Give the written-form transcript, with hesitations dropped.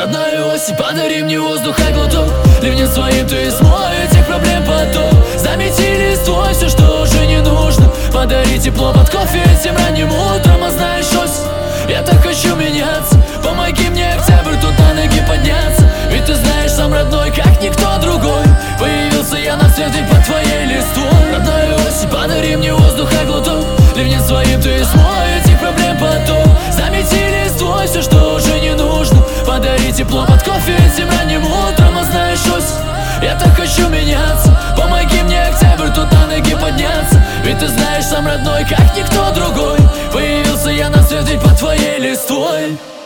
Родная осень, подари мне воздуха глоток. Ливнем своим ты смой этих проблем поток. Замети листвой все, что уже не нужно. Подари тепло под кофе этим ранним утром. А знаешь, осень, я так хочу меняться. Помоги мне, октябрь, тут на ноги подняться. Ведь ты знаешь, сам родной, как никто другой. Появился я на свет ведь под твоей листвой. Родная осень, подари мне воздуха глоток. Ливнем своим ты смой этих проблем поток. Замети листвой все, что уже не нужно. Подари тепло под кофе этим ранним утром. А знаешь, осень, я так хочу меняться. Помоги мне, октябрь, тут на ноги подняться. Ведь ты знаешь, сам родной, как никто другой. Появился я на свет ведь под твоей листвой.